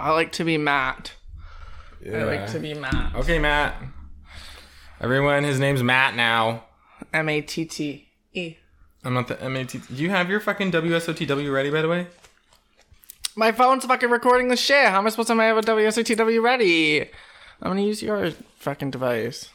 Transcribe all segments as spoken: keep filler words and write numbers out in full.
I like to be Matt. Yeah. I like to be Matt. Okay, Matt. Everyone, his name's Matt now. M A T T E. I'm not the M A T T. Do you have your fucking W S O T W ready, by the way? My phone's fucking recording the shit. How am I supposed to have a W S O T W ready? I'm gonna use your fucking device.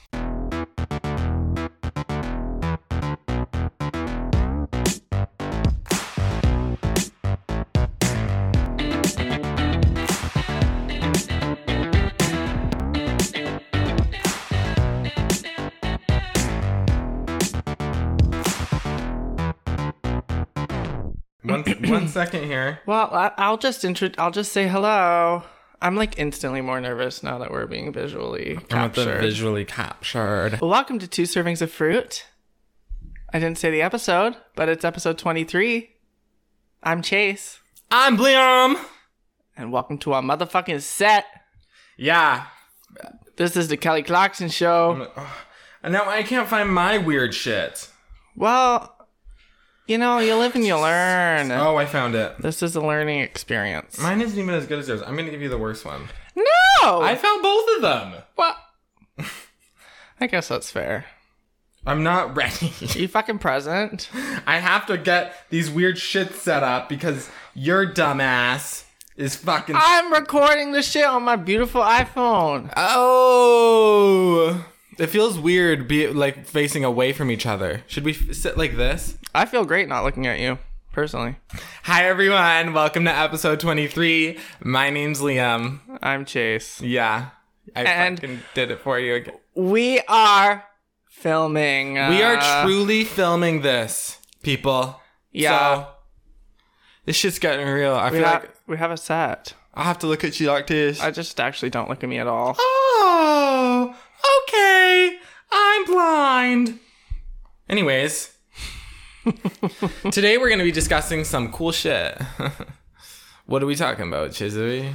One one second here. Well, I, I'll just intro- I'll just say hello. I'm like instantly more nervous now that we're being visually captured. Visually captured. Well, welcome to Two Servings of Fruit. I didn't say the episode, but it's episode twenty-three. I'm Chase. I'm Liam. And welcome to our motherfucking set. Yeah. This is the Kelly Clarkson Show. And now I can't find my weird shit. Well, you know, you live and you learn. Oh, I found it. This is a learning experience. Mine isn't even as good as yours. I'm going to give you the worst one. No! I found both of them. Well, I guess that's fair. I'm not ready. Are you fucking present? I have to get these weird shit set up because your dumbass is fucking... I'm recording this shit on my beautiful iPhone. Oh... It feels weird, be like facing away from each other. Should we f- sit like this? I feel great not looking at you, personally. Hi, everyone. Welcome to episode twenty-three. My name's Liam. I'm Chase. Yeah. I And fucking did it for you again. We are filming. Uh, We are truly filming this, people. Yeah. So, this shit's getting real. I we feel have, like we have a set. I have to look at you like this. I just actually don't look at me at all. Oh, okay. I'm blind. Anyways, today we're going to be discussing some cool shit. What are we talking about, Chisery?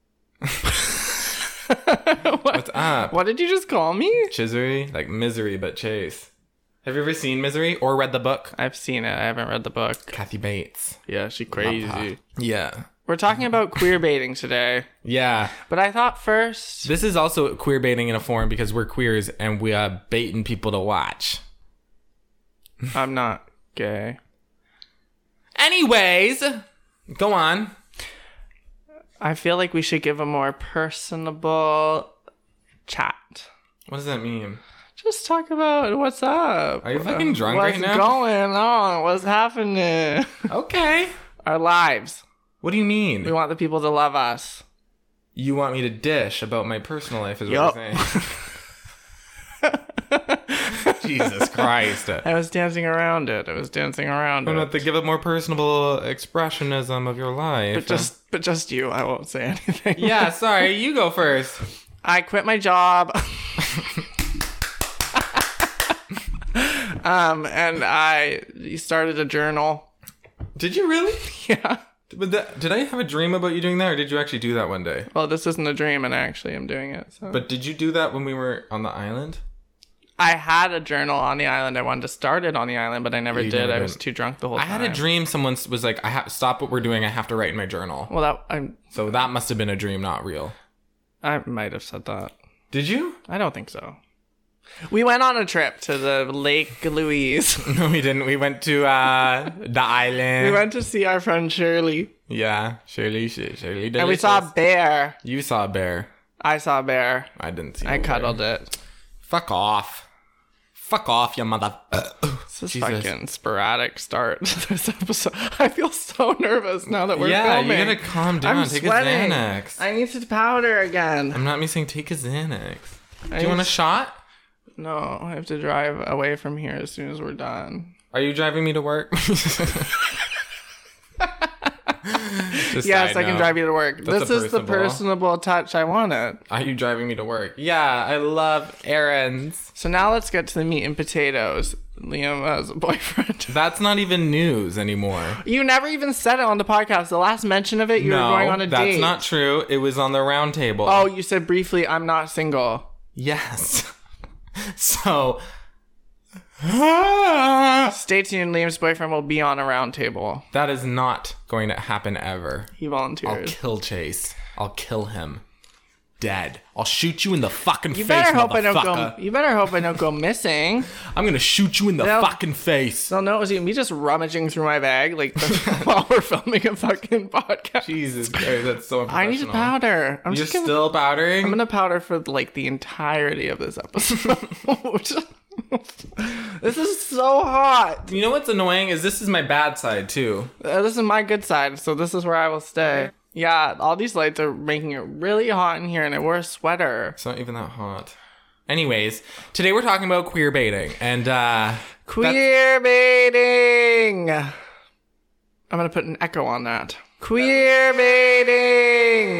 What's up? What did you just call me? Chisery? Like misery, but Chase. Have you ever seen Misery or read the book? I've seen it. I haven't read the book. Kathy Bates. Yeah, she crazy. Yeah. We're talking about queer baiting today. Yeah. But I thought first... This is also queer baiting in a form because we're queers and we are baiting people to watch. I'm not gay. Anyways, go on. I feel like we should give a more personable chat. What does that mean? Just talk about what's up. Are you fucking drunk what's right now? What's going on? What's happening? Okay. Our lives. What do you mean? We want the people to love us. You want me to dish about my personal life is Yup. what you're saying. Jesus Christ. I was dancing around it. I was dancing around I'm it. not to give a more personable expressionism of your life. But just, but just you. I won't say anything. Yeah, sorry. You go first. I quit my job. um, and I started a journal. Did you really? Yeah. But that, did I have a dream about you doing that, or did you actually do that one day? Well, this isn't a dream, and I actually am doing it. So. But did you do that when we were on the island? I had a journal on the island. I wanted to start it on the island, but I never You did. never I did. was too drunk the whole I time. had a dream. Someone was like, "I have stop what we're doing. I have to write in my journal." Well, that I So that must have been a dream, not real. I might have said that. Did you? I don't think so. We went on a trip to the Lake Louise. No, we didn't. We went to uh, the island. We went to see our friend Shirley. Yeah, Shirley, Shirley, Shirley. And we saw a bear. You saw a bear. I saw a bear. I didn't see. I no cuddled bear. it. Fuck off. Fuck off, you mother. This is Jesus. fucking sporadic start to this episode. I feel so nervous now that we're yeah, filming. you gotta calm down. I'm Take sweating. a Xanax. I need to powder again. I'm not missing. Take a Xanax. I Do you want a need- shot? No, I have to drive away from here as soon as we're done. Are you driving me to work? Just Yes, side I can note. drive you to work. That's This a is the personable- personable touch I wanted. Are you driving me to work? Yeah, I love errands. So now let's get to the meat and potatoes. Liam has a boyfriend. That's not even news anymore. You never even said it on the podcast. The last mention of it, you no, were going on a that's date. not true. It was on the round table. Oh, you said briefly, I'm not single. Yes. So, Stay tuned. Liam's boyfriend will be on a round table. That is not going to happen ever. He I'll volunteered. kill Chase. I'll kill him. Dead. I'll shoot you in the fucking You face, better hope I don't motherfucker. go. You better hope I don't go missing. I'm gonna shoot you in the They'll- fucking face. They'll know it was me just rummaging through my bag like while we're filming a fucking podcast. Jesus Christ, that's so I need to unprofessional. powder. I'm You're just gonna, still powdering? I'm gonna powder for like the entirety of this episode. This is so hot. You know what's annoying is this is my bad side too. Uh, this is my good side, so this is where I will stay. Yeah, all these lights are making it really hot in here, and I wore a sweater. It's not even that hot. Anyways, today we're talking about queer baiting, and uh Queer baiting. I'm gonna put an echo on that. Queer baiting.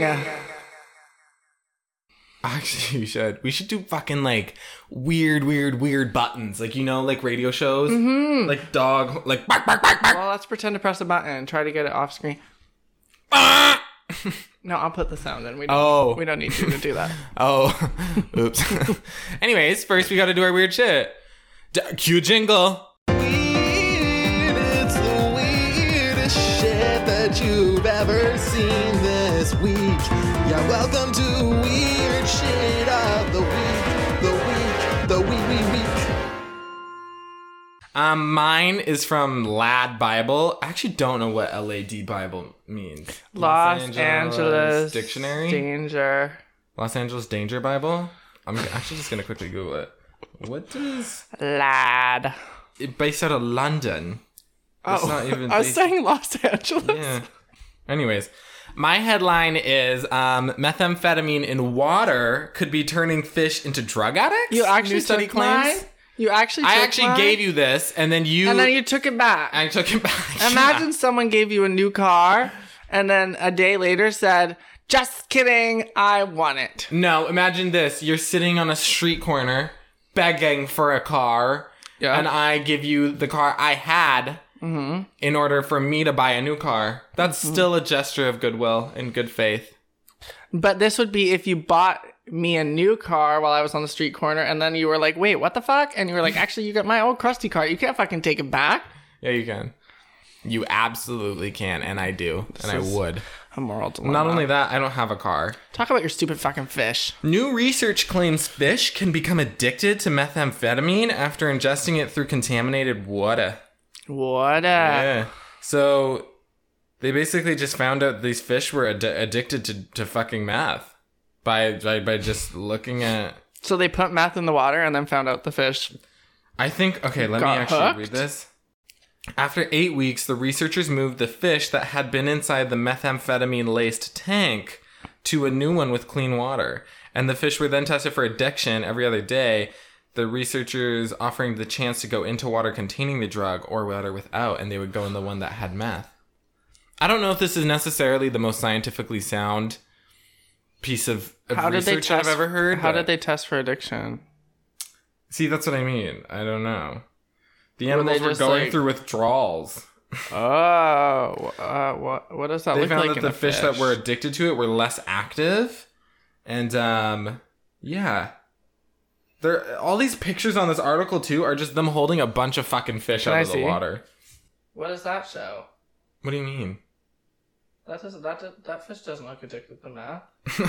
actually you should. We should do fucking like weird, weird, weird buttons. Like, you know, like radio shows. Mm-hmm. Like dog like bark, bark, bark, bark. Well, let's pretend to press a button and try to get it off screen. Ah! No, I'll put the sound in. We don't, Oh. we don't need you to do that. Oh, oops. Anyways, first we gotta do our weird shit. D- cue jingle. Weird, it's the weirdest shit that you've ever seen this week. Yeah, welcome to Weird Shit of the Week, the week, the week, week, week. Um, mine is from Lad Bible. I actually don't know what L A D Bible means. Los Angeles Dictionary. Danger. Los Angeles Danger Bible. I'm actually just gonna quickly Google it. What does Lad. it based out of London? It's Oh, not even I was based- saying Los Angeles. Yeah. Anyways, my headline is um, methamphetamine in water could be turning fish into drug addicts. You actually New study took claims. mine? You actually took I actually mine? gave you this, and then you And then you took it back. I took it back. Imagine someone gave you a new car and then a day later said, just kidding, I want it. No, imagine this. You're sitting on a street corner begging for a car, Yeah. and I give you the car I had in order for me to buy a new car. That's still a gesture of goodwill and good faith. But this would be if you bought me a new car while I was on the street corner and then you were like, wait, what the fuck? And you were like, actually, you got my old crusty car. You can't fucking take it back. Yeah, you can. You absolutely can, and I do, and I is- would. A moral dilemma. Not only that, I don't have a car. Talk about your stupid fucking fish. New research claims fish can become addicted to methamphetamine after ingesting it through contaminated water. What a... Yeah. So they basically just found out these fish were ad- addicted to, to fucking meth by, by by just looking at. So they put meth in the water and then found out the fish. I think. Okay, let me Got actually hooked? read this. After eight weeks, the researchers moved the fish that had been inside the methamphetamine-laced tank to a new one with clean water. And the fish were then tested for addiction every other day, the researchers offering the chance to go into water containing the drug or water without, and they would go in the one that had meth. I don't know if this is necessarily the most scientifically sound piece of, of How did they research test? I've ever heard. How but- did they test for addiction? See, that's what I mean. I don't know. The Were animals they were just, going like- through withdrawals. Oh, uh, what what does that They look found like that in the a fish, that were addicted to it were less active, and um, yeah, there. All these pictures on this article too are just them holding a bunch of fucking fish Can out I of the see? water. What does that show? What do you mean? That doesn't that does- that fish doesn't look addicted to meth.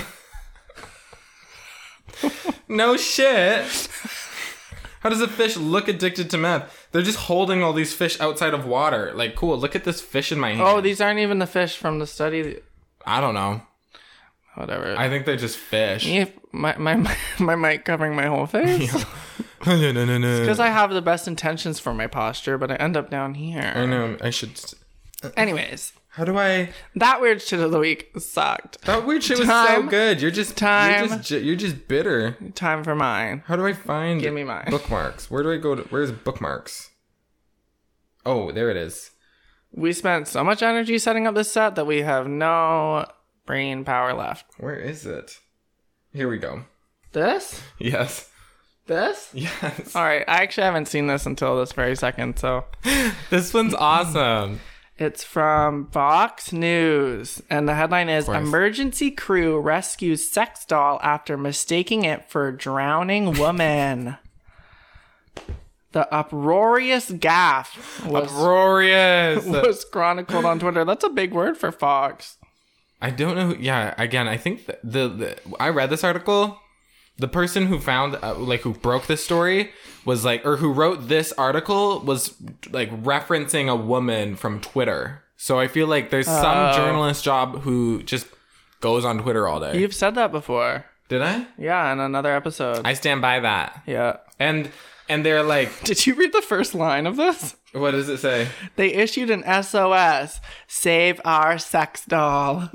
No shit. How does a fish look addicted to meth? They're just holding all these fish outside of water. Like, cool. Look at this fish in my hand. Oh, these aren't even the fish from the study. I don't know. Whatever. I think they're just fish. Yeah, my, my, my, my mic covering my whole face. no, no, no, no. Because I have the best intentions for my posture, but I end up down I here. know. I should. Anyways, How do I? that weird shit of the week sucked. That weird shit was so Time. good. You're just Time. You're just, you're just bitter. Time for mine. How do I find? Give me mine. Bookmarks. Where do I go? To, where's bookmarks? Oh, there it is. We spent so much energy setting up this set that we have no brain power left. Where is it? Here we go. This? Yes. This? Yes. All right. I actually haven't seen this until this very second, so This one's awesome. it's from Fox News, and the headline is course. Emergency Crew Rescues Sex Doll After Mistaking It for Drowning Woman. The uproarious gaffe was, Uproarious. was chronicled on Twitter. That's a big word for Fox. I don't know. Who, yeah, again, I think the, the, the I read this article. The person who found, uh, like, who broke this story was like, or who wrote this article was like referencing a woman from Twitter. So I feel like there's some Oh. journalist job who just goes on Twitter all day. You've said that before. Did I? Yeah, in another episode. I stand by that. yeah. And and they're like, Did you read the first line of this? what does it say? They issued an S O S. Save our sex doll.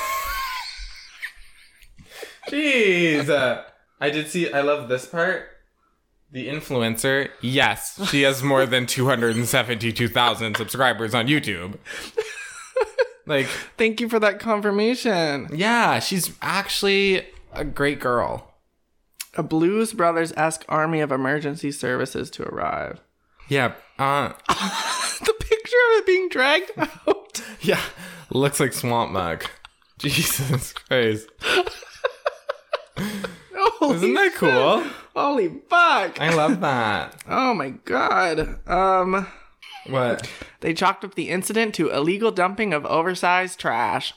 Jeez. Uh, I did see, I love this part. The influencer, yes, she has more than two hundred seventy-two thousand subscribers on YouTube. Like, Thank you for that confirmation. yeah, she's actually a great girl. A Blues Brothers-esque army of emergency services to arrive. Yeah, uh, The picture of it being dragged out. yeah, looks like Swamp Mug. Jesus Christ. Holy Isn't that cool? Holy fuck. I love that. Oh my god. Um, What? they chalked up the incident to illegal dumping of oversized trash.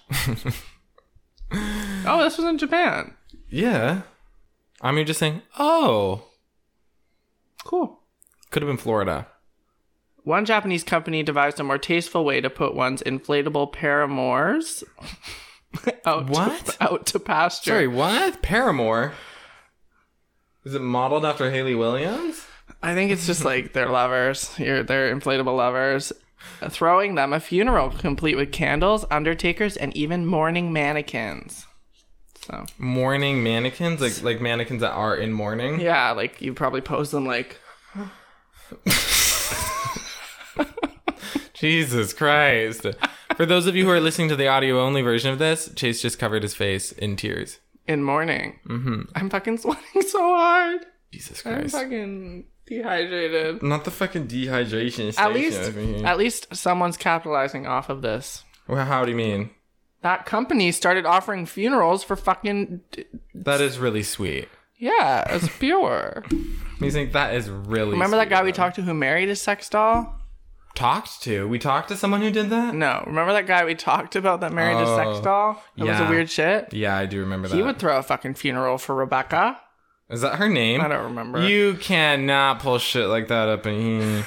Oh, this was in Japan. Yeah. I mean, just saying, oh, Cool. could have been Florida. One Japanese company devised a more tasteful way to put one's inflatable paramours out, What? To, out to pasture. Sorry, what? Paramore? Is it modeled after Hayley Williams? I think it's just like their lovers, your their inflatable lovers, throwing them a funeral complete with candles, undertakers, and even mourning mannequins. So Mourning mannequins? Like like mannequins that are in mourning? yeah, like you probably pose them like Jesus Christ. For those of you who are listening to the audio only version of this, Chase just covered his face in tears. in mourning. Mm-hmm. I'm fucking sweating so hard. Jesus I'm Christ. fucking dehydrated. Not the fucking dehydration station At least, over here. at least someone's capitalizing off of this. Well, how do you mean? That company started offering funerals for fucking That is really sweet. yeah, it's pure. You think that is really Remember that sweet, guy we though. talked to who married his sex doll? Talked to? We talked to someone who did that? No, remember that guy we talked about that married his sex Oh, doll? That was yeah. a weird shit. Yeah, I do remember that. He would throw a fucking funeral for Rebecca. Is that her name? I don't remember. You cannot pull shit like that up in here.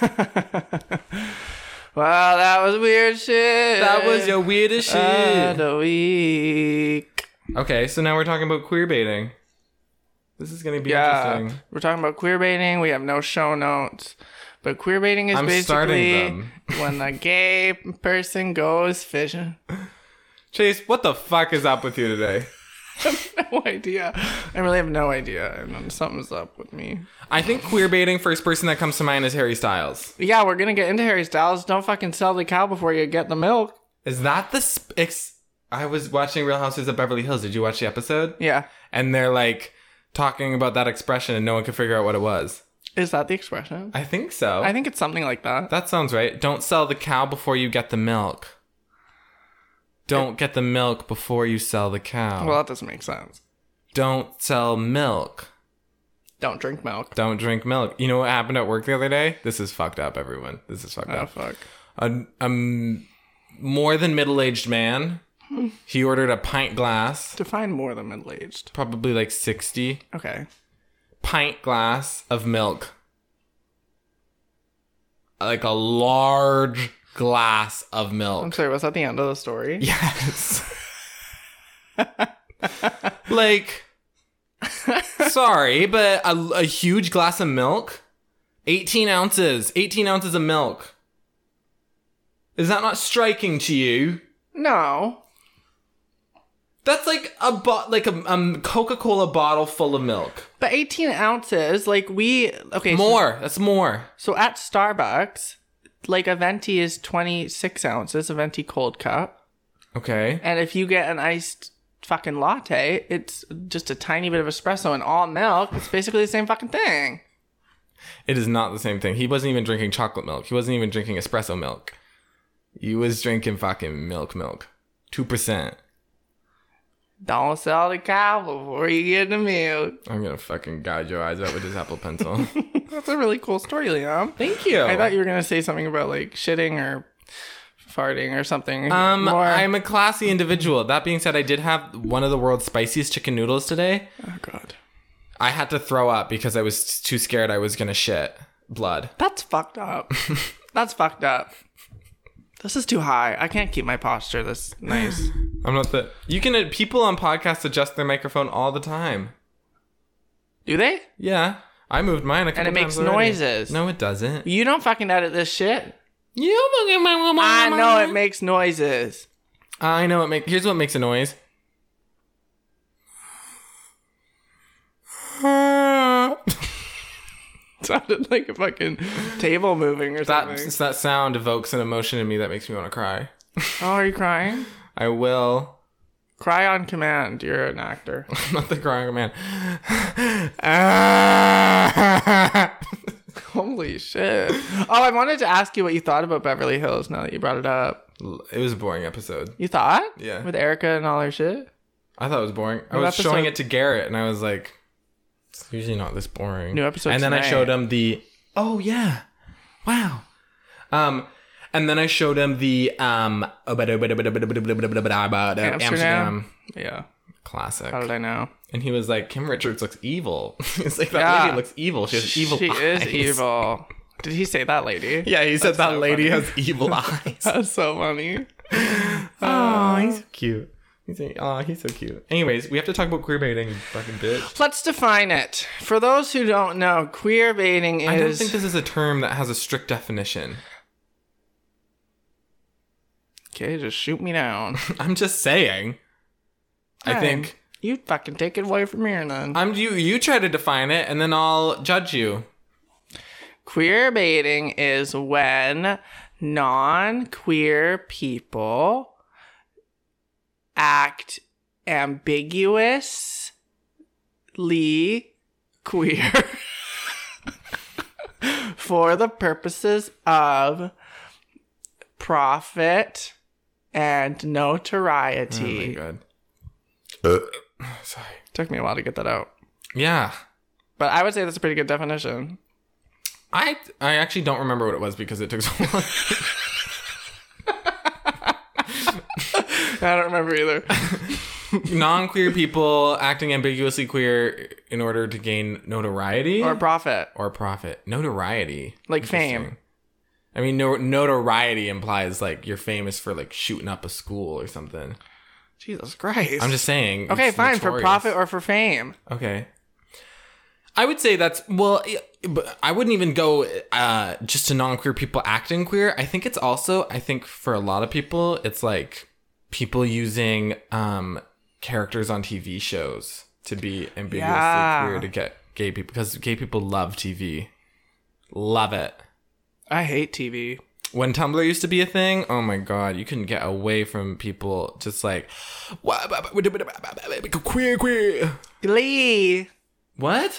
Wow, that was weird shit. That was your weirdest Of shit. the week. Okay, so now we're talking about queer baiting. This is gonna be Yeah, interesting. we're talking about queer baiting. We have no show notes. But queer baiting is I'm starting basically them. when a gay person goes fishing. Chase, what the fuck is up with you today? I have no idea. I really have no idea. And something's up with me. I think queer baiting, first person that comes to mind is Harry Styles. Yeah, we're gonna get into Harry Styles. Don't fucking sell the cow before you get the milk. Is that the... Sp- ex- I was watching Real Housewives of Beverly Hills. Did you watch the episode? Yeah. And they're like talking about that expression and no one could figure out what it was. Is that the expression? I think so. I think it's something like that. That sounds right. Don't sell the cow before you get the milk. Don't get the milk before you sell the cow. Well, that doesn't make sense. Don't sell milk. Don't drink milk. Don't drink milk. You know what happened at work the other day? This is fucked up, everyone. This is fucked Oh, up. fuck. A, a m- more than middle-aged man. He ordered a pint glass, Define more than middle-aged. probably like sixty. Okay. Pint glass of milk. Like a large glass of I'm milk. sorry, was that the end of the story? Yes. Like, sorry, but a, a huge glass of milk? eighteen ounces. eighteen ounces of milk. Is that not striking to you? No. That's like a bo- like a um, Coca-Cola bottle full of milk. But eighteen ounces, like we... Okay. so- More. That's more. So at Starbucks, like a venti is twenty-six ounces, a venti cold cup. Okay. And if you get an iced fucking latte, it's just a tiny bit of espresso and all milk. It's basically the same fucking thing. It is not the same thing. He wasn't even drinking chocolate milk. He wasn't even drinking espresso milk. He was drinking fucking milk milk. two percent. Don't sell the cow before you get the milk. I'm gonna fucking gouge your eyes out with this Apple Pencil. That's a really cool story, Liam. Thank you. I thought you were gonna say something about like shitting or farting or something. Um, more. I'm a classy individual. That being said, I did have one of the world's spiciest chicken noodles today. Oh god. I had to throw up because I was too scared I was gonna shit blood. That's fucked up. That's fucked up. This is too high. I can't keep my posture this nice. I'm not the. You can. Uh, people on podcasts adjust their microphone all the time. Do they? Yeah, I moved mine a couple And it makes times already. noises. No, it doesn't. You don't fucking edit this shit. You fucking. I know it makes noises. I know it make. Here's what makes a noise. Sounded like a fucking table moving or That something. that sound evokes an emotion in me that makes me want to cry. Oh, are you crying? I will. Cry on command. You're an actor. I'm not the crying man. Holy shit. Oh, I wanted to ask you what you thought about Beverly Hills now that you brought it up. It was a boring episode. You thought? Yeah. With Erica and all her shit? I thought it was boring. I New was episode- showing it to Garrett, and I was like, "It's usually not this boring." New episode And then I tonight. showed him the. Oh yeah, wow. Um, and then I showed him the um Amsterdam, Amsterdam? Yeah. classic, How did I know? and he was like, "Kim Richards looks evil." He's like, "That Yeah. lady looks evil. She has evil She eyes." is evil. Did he say that lady? Yeah, he said that so lady funny. has evil eyes. That's so funny. Oh, he's so cute. He's a, oh, he's so cute. Anyways, we have to talk about queer baiting, you fucking bitch. Let's define it. For those who don't know, queer baiting is... I don't think this is a term that has a strict definition. Okay, just shoot me down. I'm just saying. I Fine. think You fucking take it away from here then. I'm you. You try to define it, and then I'll judge you. Queer baiting is when non-queer people act ambiguously queer for the purposes of profit and notoriety. Oh my god. Sorry. Took me a while to get that out. Yeah. But I would say that's a pretty good definition. I I actually don't remember what it was because it took so long. I don't remember either. Non-queer people acting ambiguously queer in order to gain notoriety Or profit. or profit. Notoriety, Like Interesting. fame. I mean, no, notoriety implies like you're famous for like shooting up a school or something. Jesus Christ. I'm just saying. Okay, it's fine. For notorious. profit or for fame. Okay. I would say that's, well, but I wouldn't even go uh, just to non-queer people acting queer. I think it's also, I think for a lot of people, it's like people using um, characters on T V shows to be ambiguously Yeah. queer to get gay people, because gay people love T V. Love it. I hate T V. When Tumblr used to be a thing, oh my god, you couldn't get away from people just like, queer, queer. Glee. What?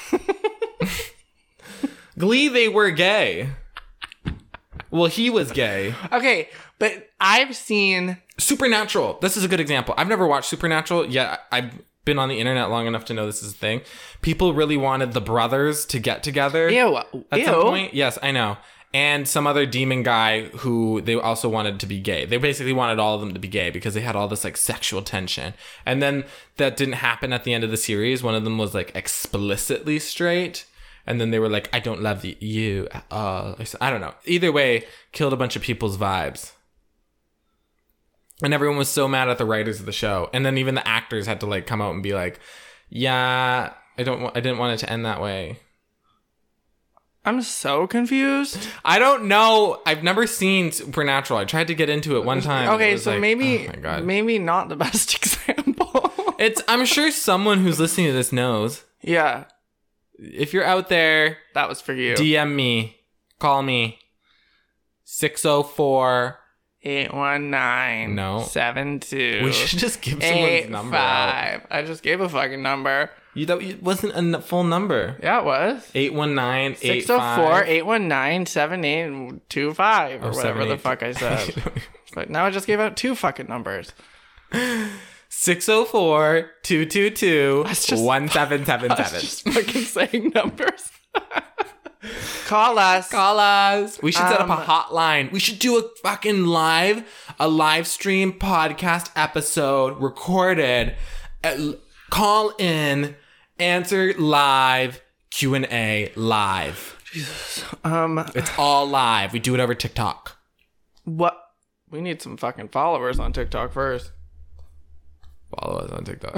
Glee, they were gay. Well, he was gay. Okay, but I've seen... Supernatural. This is a good example. I've never watched Supernatural, yet I've been on the internet long enough to know this is a thing. People really wanted the brothers to get together. Ew. At Ew. some point. Yes, I know. And some other demon guy who they also wanted to be gay. They basically wanted all of them to be gay because they had all this like sexual tension. And then that didn't happen at the end of the series. One of them was like explicitly straight. And then they were like, I don't love the, you at all. I don't know. Either way, killed a bunch of people's vibes. And everyone was so mad at the writers of the show. And then even the actors had to like come out and be like, yeah, I don't wa- I didn't want it to end that way. I'm so confused. I don't know. I've never seen Supernatural. I tried to get into it one time. Okay, It was so like, maybe oh my God. maybe not the best example. It's, I'm sure someone who's listening to this knows. Yeah, If you're out there, that was for you. D M me. Call me. six oh four eight one nine No. seven two We should just give someone's eight number out. five. I just gave a fucking number. You, that it wasn't a n- full number. Yeah, it was. eight one nine eight six oh four five eight one nine seven eight two five or Oh, whatever seven the eight fuck I said. But now I just gave out two fucking numbers. six oh four, two two two, one seven seven seven. Just fucking saying numbers. Call us. Call us. We should set Um, up a hotline. We should do a fucking live, a live stream podcast episode recorded. Uh, call in, answer live, Q and A live. Jesus. Um, It's all live. We do it over TikTok. what? We need some fucking followers on TikTok first. Follow us on TikTok.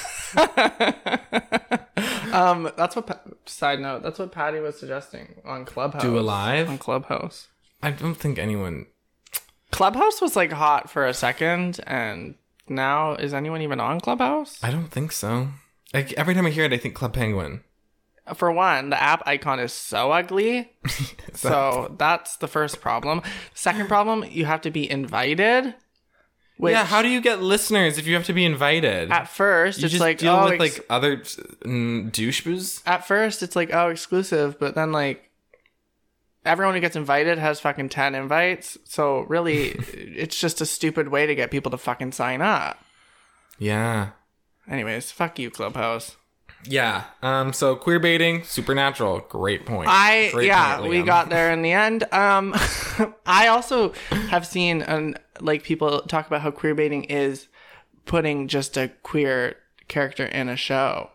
um, that's what. Pa- side note. That's what Patty was suggesting on Clubhouse. Do a live? on Clubhouse. I don't think anyone. Clubhouse was like hot for a second, and now is anyone even on Clubhouse? I don't think so. Like every time I hear it, I think Club Penguin. For one, the app icon is so ugly. So that's the first problem. Second problem, you have to be invited. Which Yeah, how do you get listeners if you have to be invited? at first you it's just like deal oh, with ex- like other mm, douchebags. at first it's like oh exclusive, but then like everyone who gets invited has fucking ten invites. So really, it's just a stupid way to get people to fucking sign up. Yeah. Anyways, fuck you, Clubhouse. Yeah. Um. So queer baiting, supernatural. Great point. I Great yeah, point, we Liam. got there in the end. Um, I also have seen um, like people talk about how queer baiting is putting just a queer character in a show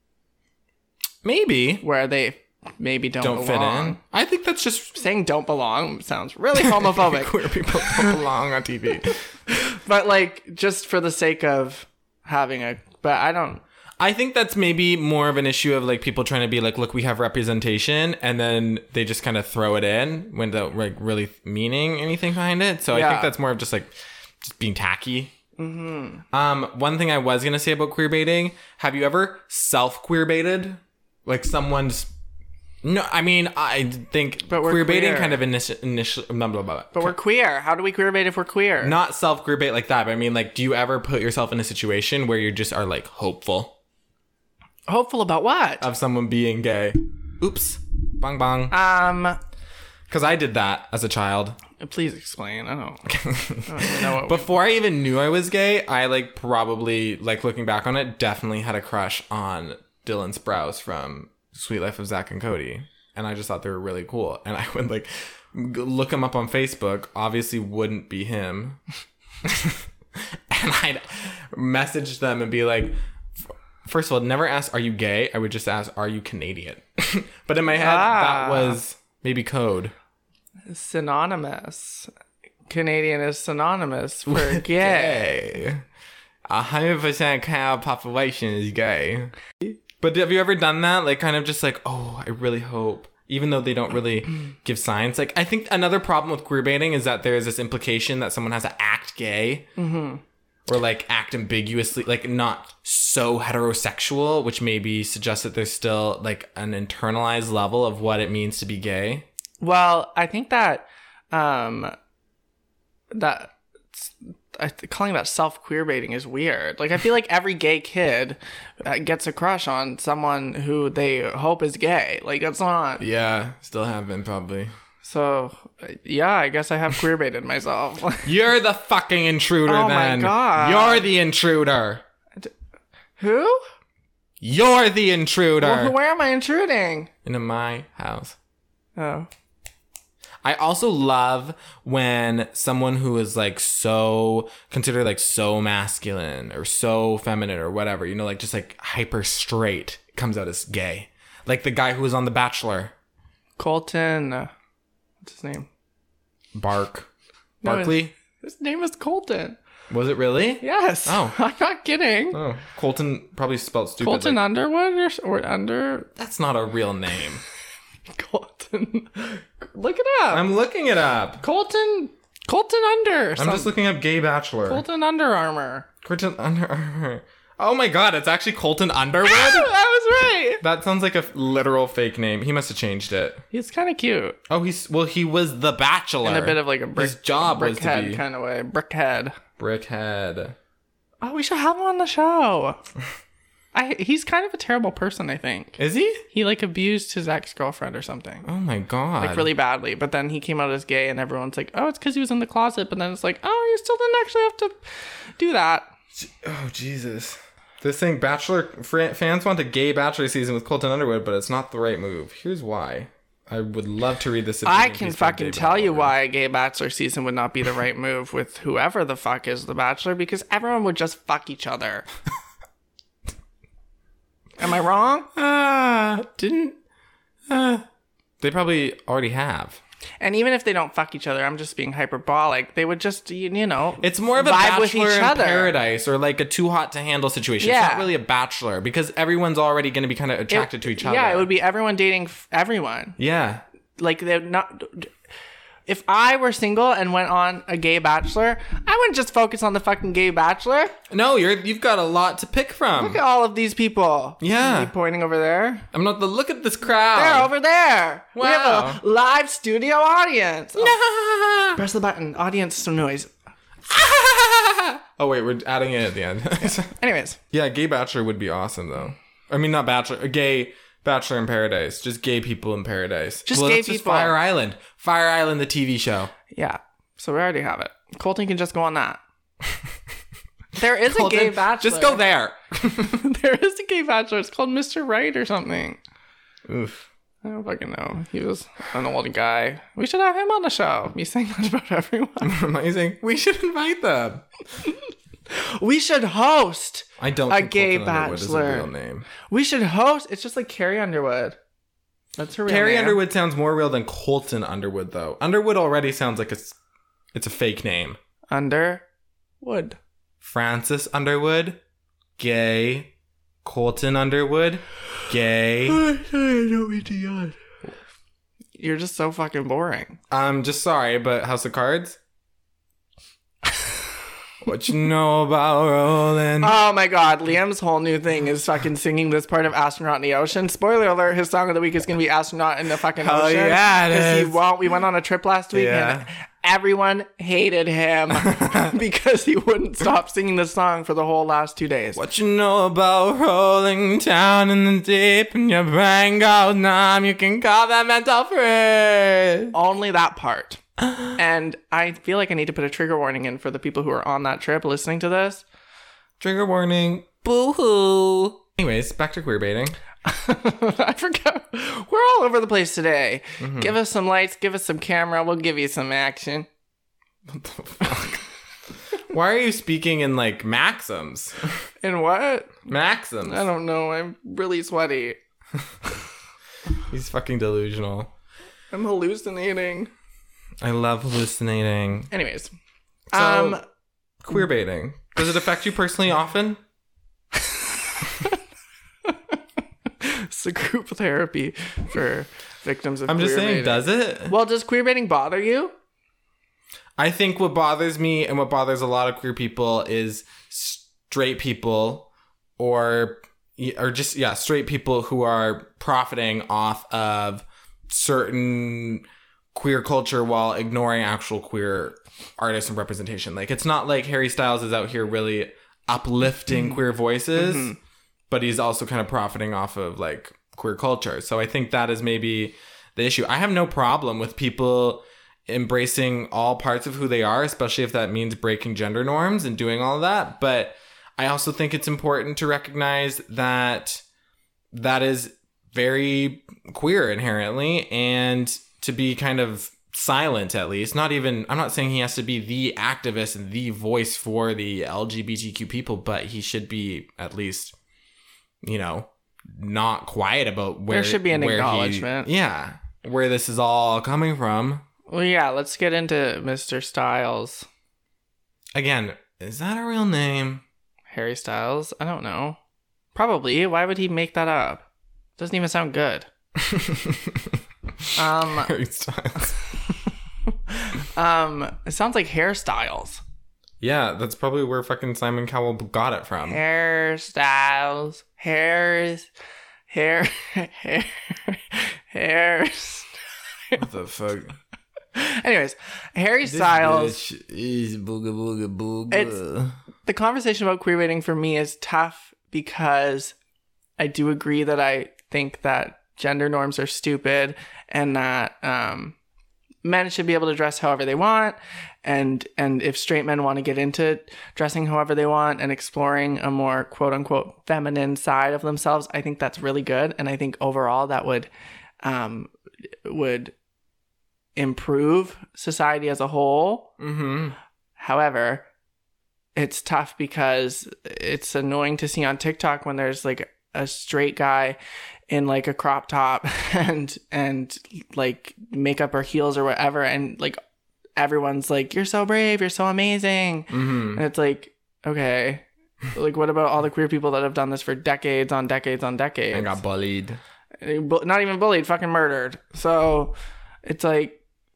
maybe where they maybe don't, don't fit belong. in. I think that's just Saying "don't belong" sounds really homophobic, queer people don't belong on T V. but like just for the sake of having a. But I don't. I think that's maybe more of an issue of like people trying to be like, look, we have representation, and then they just kind of throw it in without like really meaning anything behind it. So I Yeah. think that's more of just like just being tacky. Mm-hmm. Um, one thing I was gonna say about queer baiting: have you ever self queer baited? Like someone's. No, I mean I think But we're queer baiting queer. kind of initial initial blah blah blah. But we're queer. How do we queer bait if we're queer? Not self queer bait like that, but I mean like, do you ever put yourself in a situation where you just are like hopeful Hopeful about what? of someone being gay? Oops, bang bang. Um, Because I did that as a child. please explain. I don't. I don't even know what. Before I even knew I was gay, I like probably like looking back on it, definitely had a crush on Dylan Sprouse from Sweet Life of Zach and Cody, and I just thought they were really cool. And I would like g- look him up on Facebook. Obviously, wouldn't be him. And I'd message them and be like, first of all, never ask, "Are you gay?" I would just ask, "Are you Canadian?" But in my head, Ah. that was maybe code. Synonymous. Canadian is synonymous for gay. Gay. A hundred percent cow population is gay. But have you ever done that? Like, kind of just like, oh, I really hope. Even though they don't really give signs. Like, I think another problem with queer baiting is that there is this implication that someone has to act gay. Mm-hmm. Or, like, act ambiguously. Like, not so heterosexual. Which maybe suggests that there's still, like, an internalized level of what it means to be gay. Well, I think that um that I th- calling that self queer baiting is weird. Like I feel like every gay kid uh, gets a crush on someone who they hope is gay. Like that's not. Yeah, still have been, probably. So uh, yeah, I guess I have queer baited myself. You're the fucking intruder, Oh my then. God. You're the intruder. Who? You're the intruder. Well, where am I intruding? Into my house. Oh. I also love when someone who is like so considered like so masculine or so feminine or whatever, you know, like just like hyper straight comes out as gay. Like the guy who was on The Bachelor. Colton. Uh, what's his name? Bark. No, Barkley? His name is Colton. Was it really? Yes. Oh. I'm not kidding. Oh, Colton probably spelled stupid. Colton like- Underwood or, or under That's not a real name. Colton. Look it up. I'm looking it up. Colton. Colton Under. I'm just looking up gay bachelor. Colton Under Armour. Colton Under Armour. Oh my god, it's actually Colton Underwood? I was right. That sounds like a f- literal fake name. He must have changed it. He's kind of cute Oh, he's well. He was the Bachelor. in a bit of like a brick, His job was to brickhead be kind of way. Brickhead. Brickhead. Oh, we should have him on the show. I he's kind of a terrible person. I think Is he? he like abused his ex girlfriend or something. Oh my god. Like really badly, but then he came out as gay, and everyone's like, "Oh, it's because he was in the closet." But then it's like, "Oh, you still didn't actually have to do that." Oh, Jesus. This thing, Bachelor fr- fans want a gay Bachelor season with Colton Underwood, but it's not the right move. Here's why. I would love to read this. I can fucking tell you why a gay Bachelor season would not be the right move with whoever the fuck is the Bachelor, because everyone would just fuck each other. Am I wrong? Ah, didn't. Uh, they probably already have. And even if they don't fuck each other, I'm just being hyperbolic. They would just, you, you know, it's more of a vibe with Bachelor each in other. Paradise or like a too hot to handle situation. Yeah. It's not really a Bachelor because everyone's already going to be kind of attracted It- to each other. Yeah, it would be everyone dating f- everyone. Yeah. Like they're not. If I were single and went on a gay Bachelor, I wouldn't just focus on the fucking gay Bachelor. No, you're you've got a lot to pick from. Look at all of these people. Yeah. Me pointing over there. I'm not the look at this crowd. They're over there. We Wow. have a live studio audience. Oh, press the button. Audience noise. Oh wait, we're adding it at the end. Anyways, Yeah, gay Bachelor would be awesome though. I mean, not Bachelor, a gay Bachelor in Paradise. Just gay people in paradise. Just well, gay that's just people. Fire Island. Fire Island, the T V show. yeah. So we already have it. Colton can just go on that. There is Colton, a gay Bachelor. just go there. There is a gay Bachelor. It's called Mister Right or something. Oof. I don't fucking know. He was an old guy. We should have him on the show. Me saying that about everyone. Amazing. We should invite them. We should host I don't a think gay Colton Underwood is a Bachelor. real name. We should host. It's just like Carrie Underwood. That's her real Carrie name. Underwood sounds more real than Colton Underwood, though. Underwood already sounds like it's it's a fake name. Underwood. Francis Underwood, gay. Colton Underwood, gay. You're just so fucking boring. I'm just sorry, but House of Cards? What you know about rolling? Oh my god, Liam's whole new thing is fucking singing this part of Astronaut in the Ocean. Spoiler alert, his song of the week is going to be Astronaut in the fucking Hell ocean. yeah, it Because he is. won't. We went on a trip last week Yeah. and everyone hated him because he wouldn't stop singing the song for the whole last two days. What you know about rolling down in the deep and your brain goes numb? You can call that mental freeze. Only that part. And I feel like I need to put a trigger warning in for the people who are on that trip listening to this. Trigger warning. Boo-hoo. Anyways, back to queer baiting. I forgot. We're all over the place today. Mm-hmm. Give us some lights, give us some camera, we'll give you some action. What the fuck? Why are you speaking in like maxims? And what? Maxims. I don't know. I'm really sweaty. He's fucking delusional. I'm hallucinating. I love hallucinating. Anyways. So, um queer baiting. Does it affect you personally often? it's a group therapy for victims of I'm just queer saying, baiting. does it? Well, does queer baiting bother you? I think what bothers me and what bothers a lot of queer people is straight people or or just yeah, straight people who are profiting off of certain queer culture while ignoring actual queer artists and representation. Like it's not like Harry Styles is out here really uplifting mm-hmm. queer voices, mm-hmm. but he's also kind of profiting off of like queer culture. So I think that is maybe the issue. I have no problem with people embracing all parts of who they are, especially if that means breaking gender norms and doing all of that. But I also think it's important to recognize that that is very queer inherently, and to be kind of silent, at least. Not even, I'm not saying he has to be the activist and the voice for the L G B T Q people, but he should be at least, you know, not quiet about where there should be an where acknowledgement. He, yeah, where this is all coming from. Well, yeah, let's get into Mister Styles. Again, is that a real name? Harry Styles? I don't know. Probably. Why would he make that up? Doesn't even sound good. um, Harry Styles. um, it sounds like hairstyles. Yeah, that's probably where fucking Simon Cowell got it from. Hairstyles. Hairs. Hair. Hair. Hairs. What the fuck? Anyways, Harry Styles. Is booga booga booga. It's, the conversation about queer baiting for me is tough because I do agree that I think that gender norms are stupid and that um, men should be able to dress however they want, and and if straight men want to get into dressing however they want and exploring a more quote unquote feminine side of themselves, I think that's really good, and I think overall that would um would improve society as a whole. Mm-hmm. However, it's tough because it's annoying to see on TikTok when there's like a straight guy in like a crop top and and like makeup or heels or whatever, and like everyone's like, you're so brave, you're so amazing. Mm-hmm. And it's like, okay, like what about all the queer people that have done this for decades on decades on decades And got bullied. not even bullied, fucking murdered? So it's like,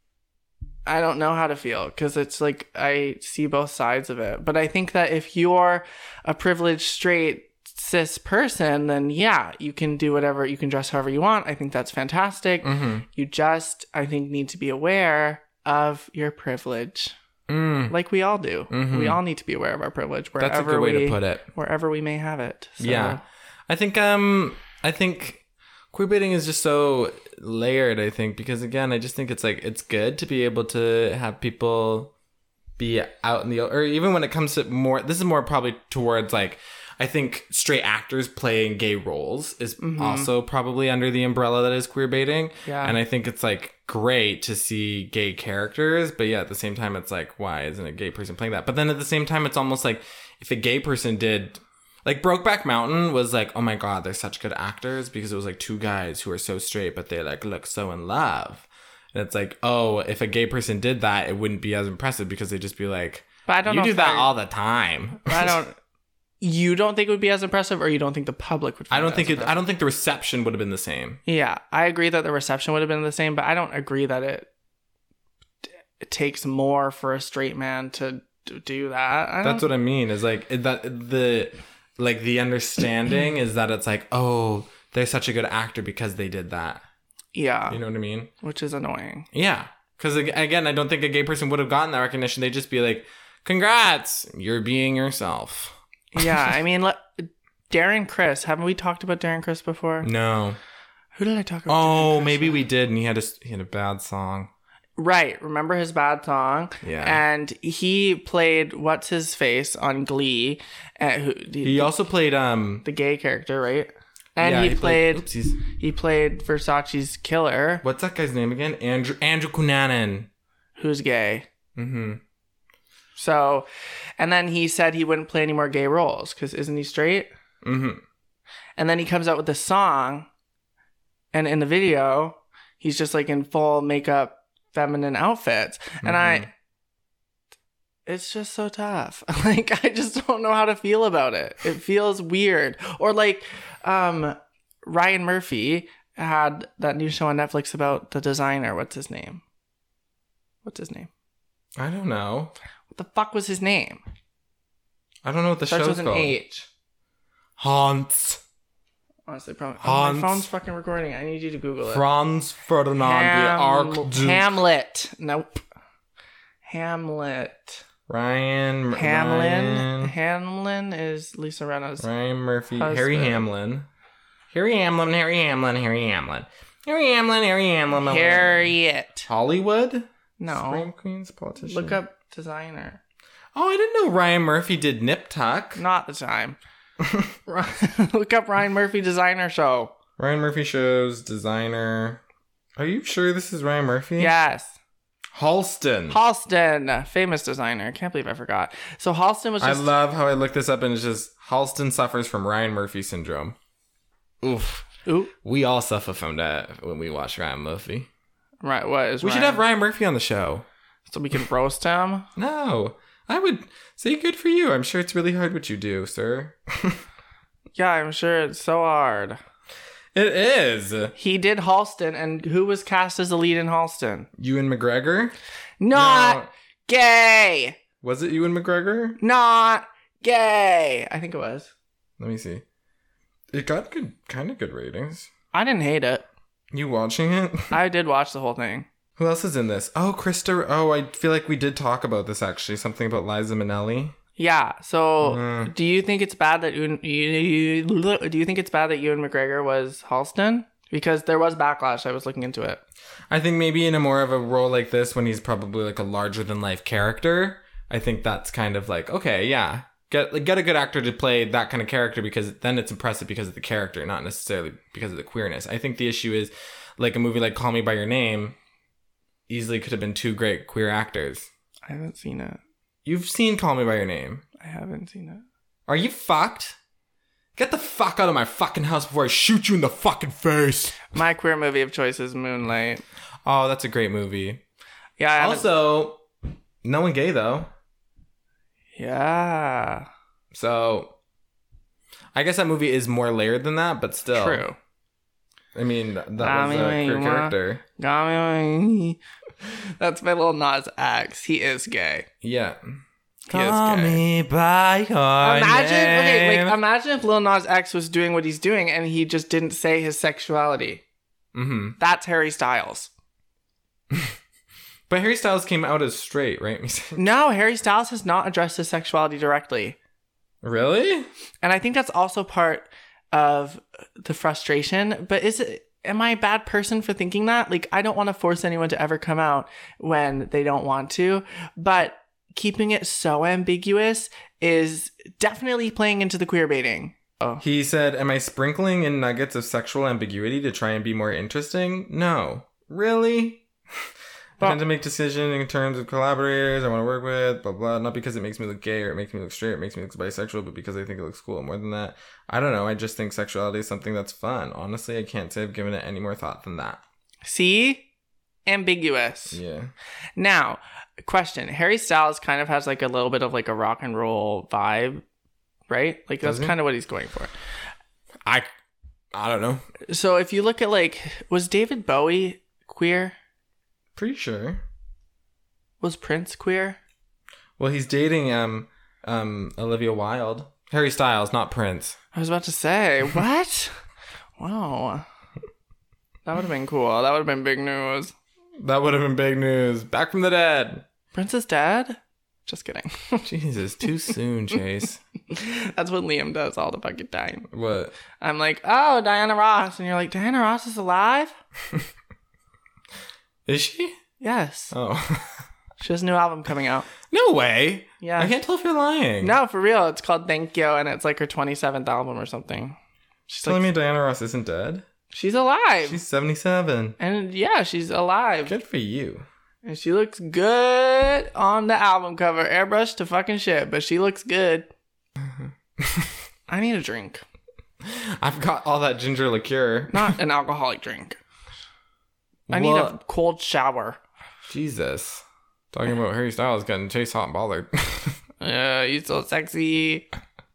I don't know how to feel, because it's like I see both sides of it. But I think that if you're a privileged straight cis person, then yeah, you can do whatever, you can dress however you want. I think that's fantastic. Mm-hmm. You just, I think, need to be aware of your privilege, Mm. like we all do. Mm-hmm. We all need to be aware of our privilege wherever That's a good way we, to put it. wherever we may have it. So, Yeah, I think um, I think queerbaiting is just so layered. I think because again, I just think it's like it's good to be able to have people be out in the, or even when it comes to more. This is more probably towards like, I think straight actors playing gay roles is Mm-hmm. also probably under the umbrella that is queerbaiting. Yeah. And I think it's like great to see gay characters, but yeah, at the same time, it's like, why isn't a gay person playing that? But then at the same time, it's almost like if a gay person did, like Brokeback Mountain was like, oh my God, they're such good actors because it was like two guys who are so straight, but they like look so in love. And it's like, oh, if a gay person did that, it wouldn't be as impressive because they'd just be like, But I don't you know do if that I- all the time. I don't. You don't think it would be as impressive, or you don't think the public would? I Find don't it think as it. impressive? I don't think the reception would have been the same. Yeah, I agree that the reception would have been the same, but I don't agree that it, it takes more for a straight man to d- do that. I That's don't, what I mean. Is like it- that the like the understanding is that it's like, oh, they're such a good actor because they did that. yeah, You know what I mean? which is annoying. Yeah. Because again, I don't think a gay person would have gotten that recognition. They'd just be like, congrats, you're being yourself. Yeah, I mean, let, Darren Criss. Haven't we talked about Darren Criss before? No. Who did I talk about? Oh, Darren Criss maybe with? we did, and he had a he had a bad song. Right. Remember his bad song? Yeah. And he played what's his face on Glee, uh, who, He also played um. the gay character, right? And yeah, he, played, Oopsies. he played Versace's killer, What's that guy's name again? Andrew Andrew Cunanan. who's gay. Mm-hmm. So, and then he said he wouldn't play any more gay roles because isn't he straight? Mm-hmm. And then he comes out with this song, and in the video, he's just like in full makeup, feminine outfits, and Mm-hmm. I, it's just so tough. Like I just don't know how to feel about it. It feels weird. Or like, um, Ryan Murphy had that new show on Netflix about the designer. What's his name? What's his name? I don't know. What the fuck was his name? I don't know what the Starts show's with an called. H. Hans. Honestly, probably. Oh, Hans. my phone's fucking recording. I need you to Google it. Franz Ferdinand the Ham- Archduke. Hamlet. Nope. Hamlet. Ryan. Hamlin. Ryan, Hamlin is Lisa Rinna's. Ryan Murphy. husband. Harry Hamlin. Harry Hamlin. Harry Hamlin. Harry Hamlin. Harry Hamlin. Harry Hamlin. Harriet. Hollywood. No. Scream Queens politician. Look up designer. Oh, I didn't know Ryan Murphy did Nip Tuck. Not the time. Look up Ryan Murphy designer show. Ryan Murphy shows designer. Are you sure this is Ryan Murphy? Yes. Halston. Halston, famous designer. Can't believe I forgot. So Halston was I just love how I looked this up and it's just Halston suffers from Ryan Murphy syndrome. Oof. Ooh. We all suffer from that when we watch Ryan Murphy. Right, what is We should Ryan- have Ryan Murphy on the show. so we can roast him? No. I would say good for you. I'm sure it's really hard what you do, sir. Yeah, I'm sure it's so hard. It is. He did Halston, and who was cast as the lead in Halston? Ewan McGregor? Not No. gay! Was it Ewan McGregor? Not gay! I think it was. Let me see. It got good, kind of good ratings. I didn't hate it. You watching it? I did watch the whole thing. Who else is in this? Oh, Krista. Oh, I feel like we did talk about this actually. Something about Liza Minnelli. Yeah, so Mhm. do you think it's bad that Ewan, you, you, do you think it's bad that Ewan McGregor was Halston? Because there was backlash. I was looking into it. I think maybe in a more of a role like this, when he's probably like a larger than life character, I think that's kind of like, okay, yeah, get like, get a good actor to play that kind of character, because then it's impressive because of the character, not necessarily because of the queerness. I think the issue is like a movie like Call Me by Your Name easily could have been two great queer actors. I haven't seen it. You've seen Call Me by Your Name. I haven't seen it. Are you fucked? Get the fuck out of my fucking house before I shoot you in the fucking face. My queer movie of choice is Moonlight. Oh, that's a great movie. Yeah. I also, no one gay though. Yeah. So, I guess that movie is more layered than that, but still. True. I mean, that Got was me a when queer you character. Got me. That's my little Nas X. He is gay. Yeah. He is gay. me by your Imagine, okay, name. like, imagine if Lil Nas X was doing what he's doing and he just didn't say his sexuality. Mm-hmm. That's Harry Styles. But Harry Styles came out as straight, right? No, Harry Styles has not addressed his sexuality directly. Really? And I think that's also part of the frustration. But is it, am I a bad person for thinking that? Like, I don't want to force anyone to ever come out when they don't want to. But keeping it so ambiguous is definitely playing into the queer baiting. Oh. He said, am I sprinkling in nuggets of sexual ambiguity to try and be more interesting? No. Really? I tend to make decisions in terms of collaborators I want to work with, blah, blah. Not because it makes me look gay or it makes me look straight or it makes me look bisexual, but because I think it looks cool. More than that, I don't know. I just think sexuality is something that's fun. Honestly, I can't say I've given it any more thought than that. See? Ambiguous. Yeah. Now, question. Harry Styles kind of has like a little bit of like a rock and roll vibe, right? Like Does that's he? kind of what he's going for. I, I don't know. So if you look at like, was David Bowie queer? Pretty sure. Was Prince queer? Well, he's dating um um Olivia Wilde. Harry Styles, not Prince. I was about to say, what? Wow. That would have been cool. That would have been big news. That would have been big news. Back from the dead. Prince is dead? Just kidding. Jesus, too soon, Chase. That's what Liam does all the fucking time. What? I'm like, oh, Diana Ross. And you're like, Diana Ross is alive? Is she? Yes. Oh. She has a new album coming out. No way. Yeah. I can't tell if you're lying. No, for real. It's called Thank You, and it's like her twenty-seventh album or something. She's Telling like, me Diana Ross isn't dead? she's alive. She's seventy-seven. And yeah, she's alive. Good for you. And she looks good on the album cover. Airbrush to fucking shit, but she looks good. I need a drink. I've got all that ginger liqueur. Not an alcoholic drink. I need a What? cold shower. Jesus. Talking about Harry Styles getting Chase hot and bothered. Yeah, you so sexy.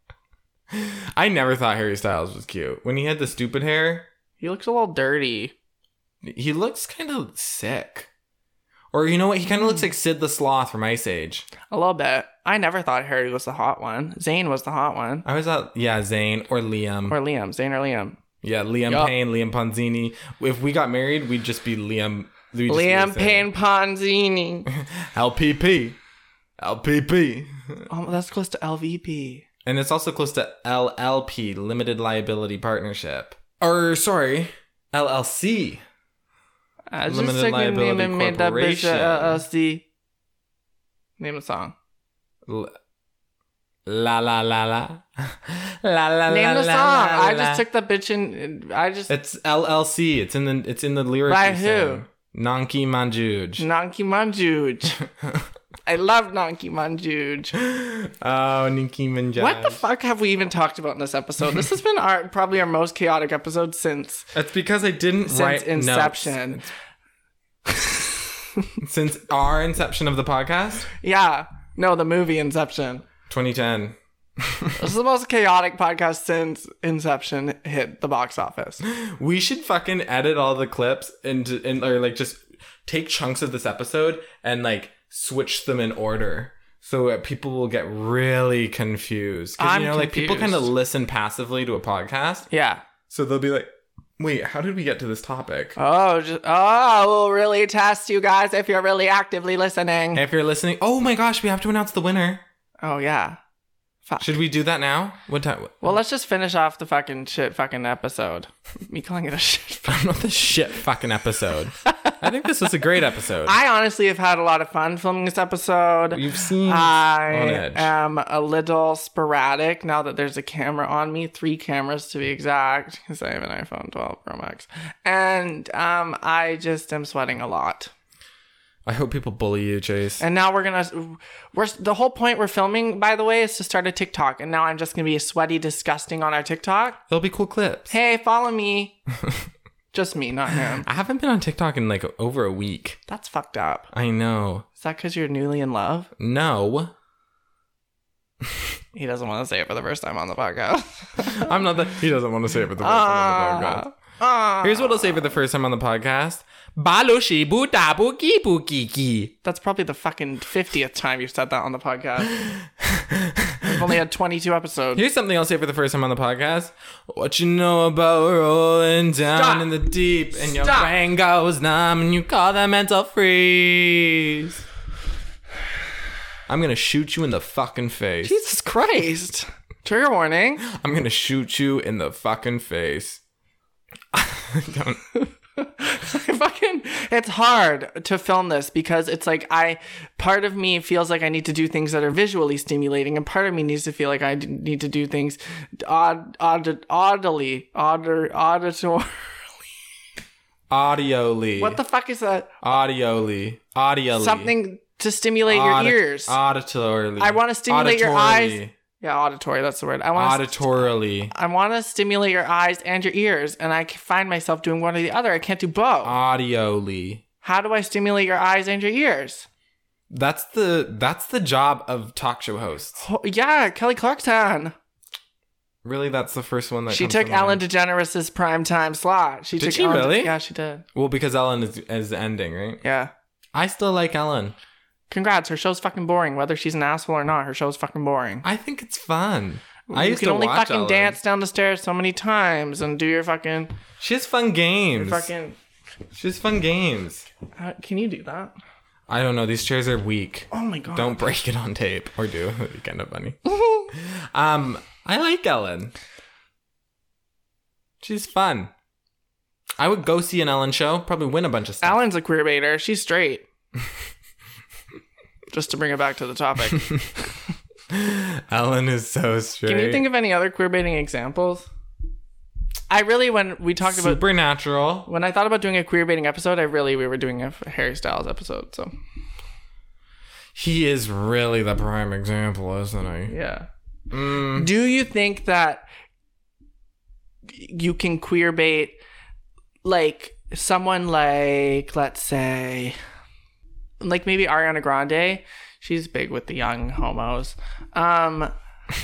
I never thought Harry Styles was cute. When he had the stupid hair, He looks a little dirty. he looks kind of sick. Or you know what? He kind of looks like Sid the Sloth from Ice Age. A little bit. I never thought Harry was the hot one. Zayn was the hot one. I was thought, yeah, Zayn or Liam. Or Liam. Zayn or Liam. Yeah, Liam Yup. Payne, Liam Ponzini. If we got married, we'd just be Liam. we'd just be Liam the same. Payne Ponzini. L P P. L P P. Oh, that's close to L V P. And it's also close to L L P, Limited Liability Partnership. Or, sorry, L L C. I just Limited took a Liability name and made that bitch Corporation. a L L C. Name a song. L- La la la la. La la Name la the la, song. la, I la. just took the bitch and I just... It's L L C. It's in the it's in the lyrics. By you who? sang. Nanki Manjuj. Nanki Manjuj. I love Nanki Manjuj. Oh, Nicki Minaj. What the fuck have we even talked about in this episode? This has been our probably our most chaotic episode since That's because I didn't since write inception. notes. Since our inception of the podcast, Yeah. No, the movie Inception. twenty ten. This is the most chaotic podcast since Inception hit the box office. We should fucking edit all the clips into and or like just take chunks of this episode and like switch them in order so that people will get really confused. Because I'm you know, like people kind of confused. listen passively to a podcast, Yeah. so they'll be like, "Wait, how did we get to this topic?" Oh, just, oh, we'll really test you guys if you're really actively listening. If you're listening, oh my gosh, we have to announce the winner. Oh, yeah. Fuck. Should we do that now? What time? Well, let's just finish off the fucking shit fucking episode. Me calling it a shit. Not the shit fucking episode. I think this was a great episode. I honestly have had a lot of fun filming this episode. You've seen I On Edge. am a little sporadic now that there's a camera on me, three cameras to be exact, because I have an iPhone twelve Pro Max, and um, I just am sweating a lot. I hope people bully you, Chase. And now we're gonna, we're the whole point we're filming, by the way, is to start a TikTok, and now I'm just gonna be a sweaty, disgusting on our TikTok. There'll be cool clips. Hey, follow me. Just me, not him. I haven't been on TikTok in like over a week. That's fucked up. I know. Is that because you're newly in love? No. He doesn't want to say it for the first time on the podcast. I'm not the. He doesn't want to say it for the first time on the podcast. Ah. Here's what I'll say for the first time on the podcast. Baloshi buta buki buki. That's probably the fucking fiftieth time you've said that on the podcast. We've only had twenty-two episodes. Here's something I'll say for the first time on the podcast. What you know about rolling down Stop. in the deep and your Stop. brain goes numb and you call that mental freeze. I'm gonna shoot you in the fucking face. Jesus Christ. Trigger warning. I'm gonna shoot you in the fucking face. Don't. Fucking, it's hard to film this because it's like I, part of me feels like I need to do things that are visually stimulating, and part of me needs to feel like I d- need to do things odd, odd, audibly, audor, auditor. Audioly. What the fuck is that? Audioly. Audioly. Something to stimulate Audi- your ears. Auditorily. I want to stimulate your Auditorily. eyes. Yeah, auditory. That's the word. I want. Auditorily. I want to stimulate your eyes and your ears, and I find myself doing one or the other. I can't do both. Audioly. How do I stimulate your eyes and your ears? That's the that's the job of talk show hosts. Oh, yeah, Kelly Clarkson. Really, that's the first one that She comes took to Ellen mind. DeGeneres' primetime slot. She Did took she Ellen De- really? yeah, she did. Well, because Ellen is is ending, right? Yeah. I still like Ellen. Congrats. Her show's fucking boring. Whether she's an asshole or not, her show's fucking boring. I think it's fun. I you used can to only watch fucking Ellen. dance down the stairs so many times and do your fucking, She has fun your games. fucking. She has fun games. Uh, can you do that? I don't know. These chairs are weak. Oh my god. Don't break it on tape, or do. It'd be kind of funny. um, I like Ellen. She's fun. I would go see an Ellen show. Probably win a bunch of stuff. Ellen's a queer baiter. She's straight. Just to bring it back to the topic. Ellen is so straight. Can you think of any other queer baiting examples? I really, when we talked about, Supernatural? when I thought about doing a queer baiting episode, I really, we were doing a Harry Styles episode. So, He is really the prime example, isn't he? yeah. Mm. Do you think that you can queer bait like someone like, let's say, like maybe Ariana Grande? She's big with the young homos. Um,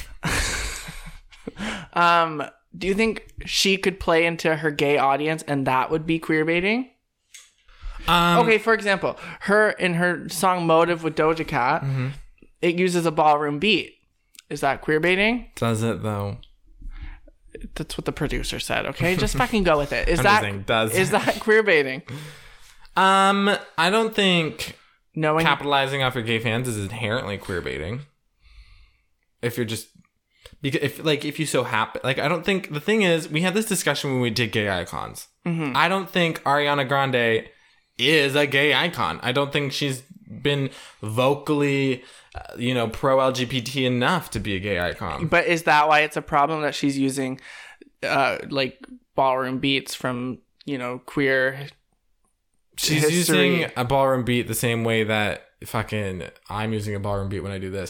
um, do you think she could play into her gay audience and that would be queer baiting? Um, Okay, for example, her in her song Motive with Doja Cat, Mm-hmm. it uses a ballroom beat. Is that queer baiting? Does it, though? That's what the producer said, okay? Just fucking go with it. Is I'm that just saying, does. is that queer baiting? Um, I don't think Knowing capitalizing off your gay fans is inherently queer baiting. If you're just... Because if like if you so happen like I don't think the thing is we had this discussion when we did gay icons. Mm-hmm. I don't think Ariana Grande is a gay icon. I don't think she's been vocally, uh, you know, pro L G B T enough to be a gay icon. But is that why it's a problem that she's using uh like ballroom beats from, you know, queer She's history? using a ballroom beat the same way that fucking I'm using a ballroom beat when I do this.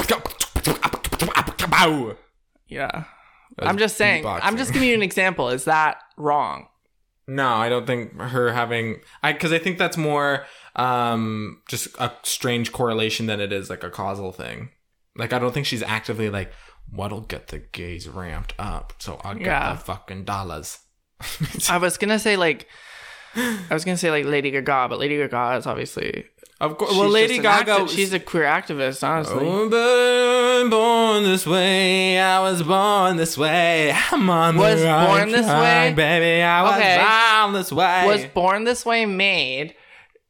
Yeah. That's I'm just saying. beatboxing. I'm just giving you an example. Is that wrong? No, I don't think her having I because I think that's more um just a strange correlation than it is like a causal thing. Like I don't think she's actively like, what'll get the gays ramped up so I'll get Yeah. the fucking dollars. I was gonna say like I was gonna say like Lady Gaga, but Lady Gaga is obviously Of course, she's well, Lady just an Gaga. acti- she's a queer activist, honestly. Oh, but I'm born this way. I was born this way. I'm on Was the right Born This track, Way? baby. I was Okay. born this way. Was Born This Way made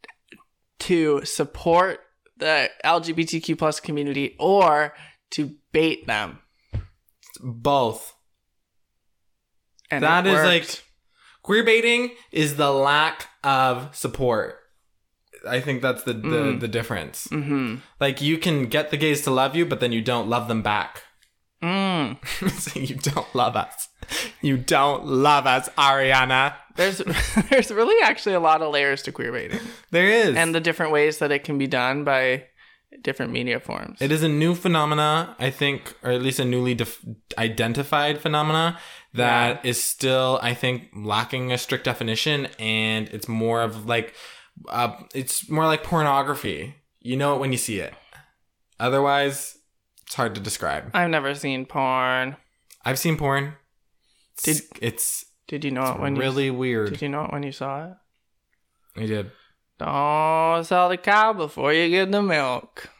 to support the L G B T Q plus community or to bait them. Both. And That it is worked. like queer baiting is the lack of support. I think that's the the, Mm. the difference. Mm-hmm. Like you can get the gays to love you, but then you don't love them back. Mm. So you don't love us. You don't love us, Ariana. There's there's really actually a lot of layers to queer baiting. There is. And the different ways that it can be done by different media forms. It is a new phenomena, I think, or at least a newly def- identified phenomena that Yeah. is still, I think, lacking a strict definition, and it's more of like, uh, it's more like pornography. You know it when you see it. Otherwise, it's hard to describe. I've never seen porn. I've seen porn. Did- It's, it's Did you know it when really you weird. Did you know it when you saw it? I did. Don't sell the cow before you get the milk.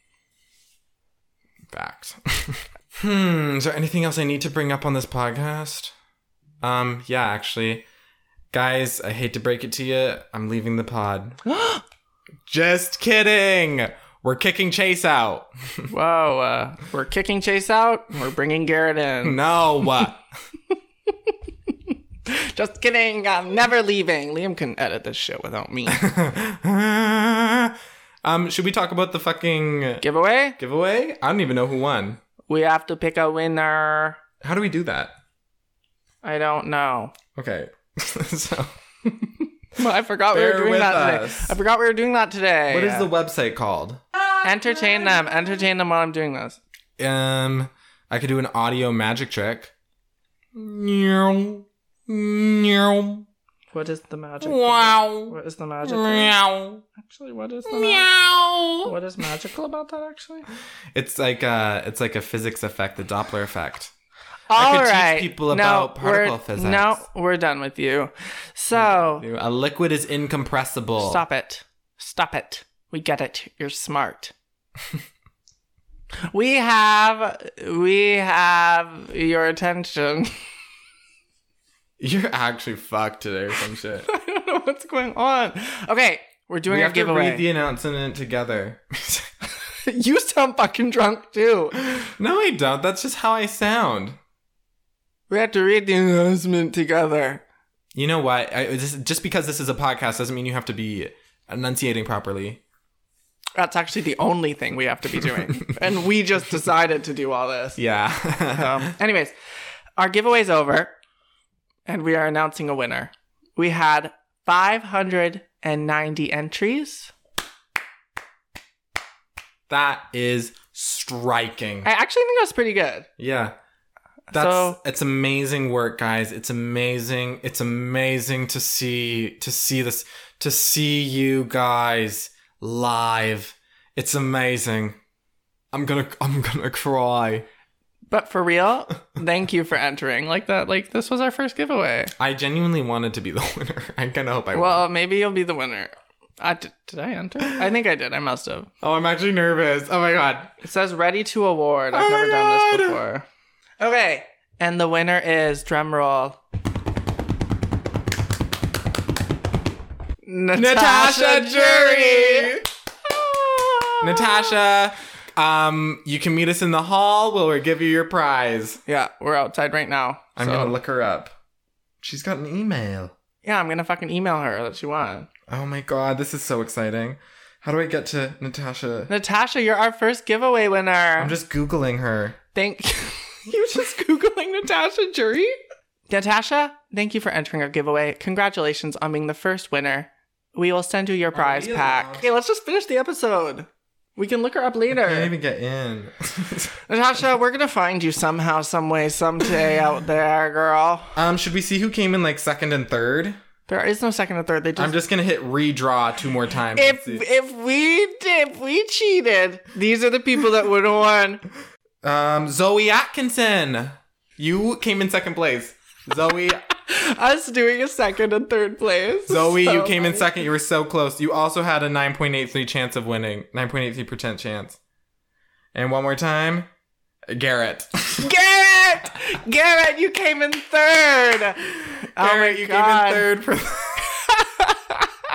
Facts. hmm. Is there anything else I need to bring up on this podcast? Um. Yeah, actually, guys, I hate to break it to you. I'm leaving the pod. Just kidding. We're kicking Chase out. Whoa, uh, we're kicking Chase out. We're bringing Garrett in. No. What? Just kidding. I'm never leaving. Liam can edit this shit without me. um. Should we talk about the fucking Giveaway? giveaway? I don't even know who won. We have to pick a winner. How do we do that? I don't know. Okay. So, Well, I forgot we Bear were doing with that today. us. I forgot we were doing that today. what is the website called? Entertain them. Entertain them while I'm doing this. Um, I could do an audio magic trick. Meow. Meow. What is the magic? Wow. What is the magic? Meow. Actually, what is the ma- Meow. what is magical about that? Actually, It's like a, it's like a physics effect, the Doppler effect. all could teach right. people no, about particle we're, physics. No, we're done with you. So A liquid is incompressible. stop it. Stop it. We get it. You're smart. we have we have your attention. You're actually fucked today or some shit. I don't know what's going on. Okay, we're doing We a have to giveaway. read the announcement together. You sound fucking drunk too. No, I don't. That's just how I sound. We have to read the announcement together. You know what? I, just, just because this is a podcast doesn't mean you have to be enunciating properly. That's actually the only thing we have to be doing. And we just decided to do all this. Yeah. Um, anyways, our giveaway's over. And we are announcing a winner. We had five hundred ninety entries. That is striking. I actually think that's pretty good. Yeah. That's So- it's amazing work, guys. It's amazing. It's amazing to see to see this to see you guys live. It's amazing. I'm going to I'm going to cry. But for real, thank you for entering. Like that, like this was our first giveaway. I genuinely wanted to be the winner. I kind of hope I won. Well, maybe you'll be the winner. I did, did I enter? I think I did. I must have. Oh, I'm actually nervous. Oh my god. It says ready to award. I've Oh my never done this God. before. Okay. And the winner is, drum roll, Natasha, Natasha Jury. Natasha, um, you can meet us in the hall. We'll give you your prize. Yeah, we're outside right now. I'm so- gonna look her up. She's got an email. Yeah, I'm gonna fucking email her that she won. Oh my god, this is so exciting. How do I get to Natasha? Natasha, you're our first giveaway winner. I'm just Googling her. Thank you. Just Googling Natasha Jury? Natasha, thank you for entering our giveaway. Congratulations on being the first winner. We will send you your prize we pack. allowed? Okay, let's just finish the episode. We can look her up I later. can't even get in. Natasha, we're gonna find you somehow, some way, someday out there, girl. um, should we see who came in like second and third? There is no second or third. They just I'm just gonna hit redraw two more times. if and see. if we if we cheated, these are the people that would have won. Um, Zoe Atkinson, you came in second place. Zoe, Us doing a second and third place. Zoe, So you came in funny. second. You were so close. You also had a nine point eight three chance of winning. nine point eight three percent chance. And one more time, Garrett. Garrett! Garrett, you came in third. Oh my Garrett, you God. came in third for.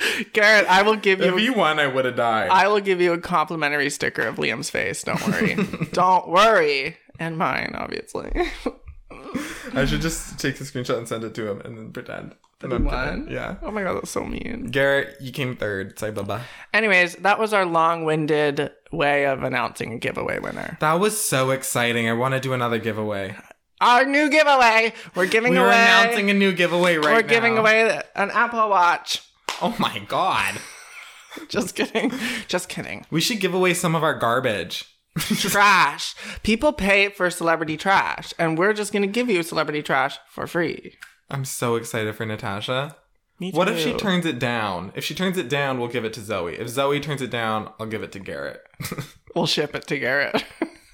Garrett, I will give you. If you won, I would have died. I will give you a complimentary sticker of Liam's face. Don't worry. Don't worry. And mine, obviously. I should just take the screenshot and send it to him and then pretend. That And he I'm won? kidding. Yeah. Oh my god, that's so mean. Garrett, you came third. Say bye-bye. Anyways, that was our long-winded way of announcing a giveaway winner. That was so exciting. I want to do another giveaway. Our new giveaway. We're giving We away. are announcing a new giveaway right We're now. giving away an Apple Watch. Oh my god. Just kidding. Just kidding. We should give away some of our garbage. Trash. People pay for celebrity trash, and we're just gonna give you celebrity trash for free. I'm so excited for Natasha. Me too. What if she turns it down? If she turns it down, we'll give it to Zoe. If Zoe turns it down, I'll give it to Garrett. We'll ship it to Garrett.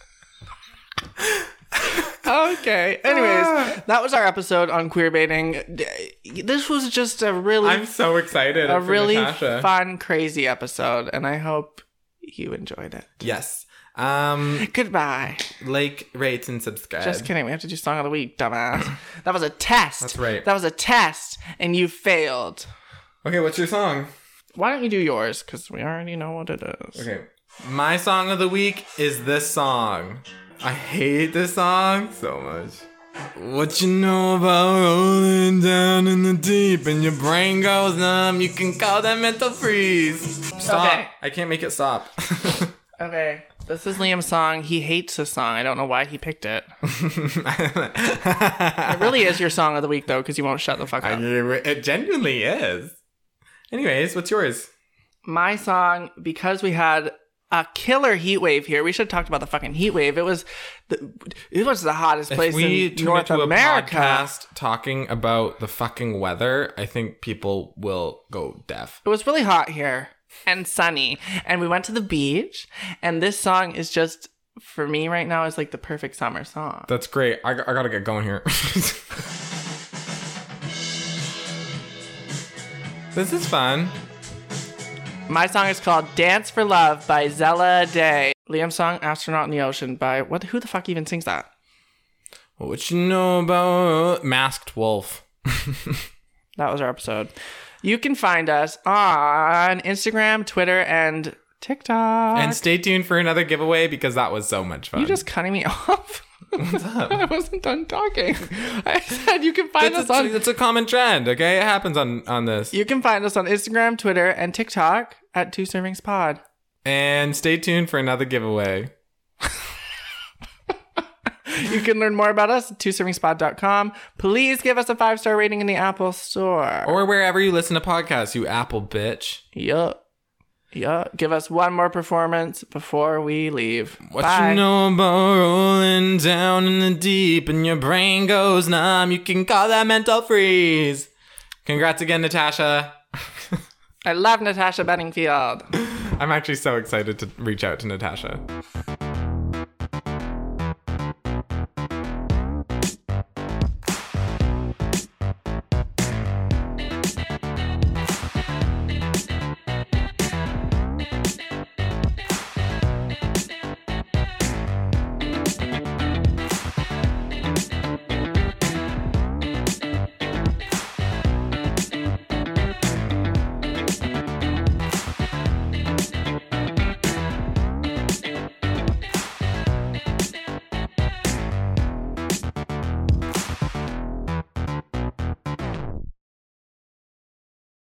Okay. Anyways, that was our episode on queer baiting. This was just a really, I'm so excited a for really Natasha. fun, crazy episode, and I hope you enjoyed it. Yes. Um, Goodbye. like, rate, and subscribe. Just kidding. We have to do song of the week, dumbass. That was a test. That's right. That was a test, and you failed. Okay, what's your song? Why don't you do yours? Because we already know what it is. Okay. My song of the week is this song. I hate this song so much. What you know about rolling down in the deep and your brain goes numb, you can call that mental freeze. Stop. Okay. I can't make it stop. Okay. This is Liam's song. He hates this song. I don't know why he picked it. It really is your song of the week, though, because you won't shut the fuck I, up. it genuinely is. Anyways, what's yours? My song, because we had a killer heat wave here. We should have talked about the fucking heat wave. It was the, it was the hottest place If we in turn North into America. a podcast talking about the fucking weather, I think people will go deaf. It was really hot here and sunny, and we went to the beach, and this song is just, for me right now, is like the perfect summer song. That's great. I, I gotta get going here. This is fun. My song is called Dance for Love by Zella Day. Liam's song, Astronaut in the Ocean by, what? Who the fuck even sings that? What you know about Masked Wolf? That was our episode. You can find us on Instagram, Twitter, and TikTok. And stay tuned for another giveaway because that was so much fun. You just cutting me off? What's up? I wasn't done talking. I said you can find It's us a, on it's a common trend, okay? It happens on, on this. you can find us on Instagram, Twitter, and TikTok at Two Servings Pod. And stay tuned for another giveaway. You can learn more about us at two servings pod dot com. Please give us a five-star rating in the Apple Store. Or wherever you listen to podcasts, you Apple bitch. Yup. Yup. Give us one more performance before we leave. What Bye. you know about rolling down in the deep and your brain goes numb, you can call that mental freeze. Congrats again, Natasha. I love Natasha Bedingfield. I'm actually so excited to reach out to Natasha.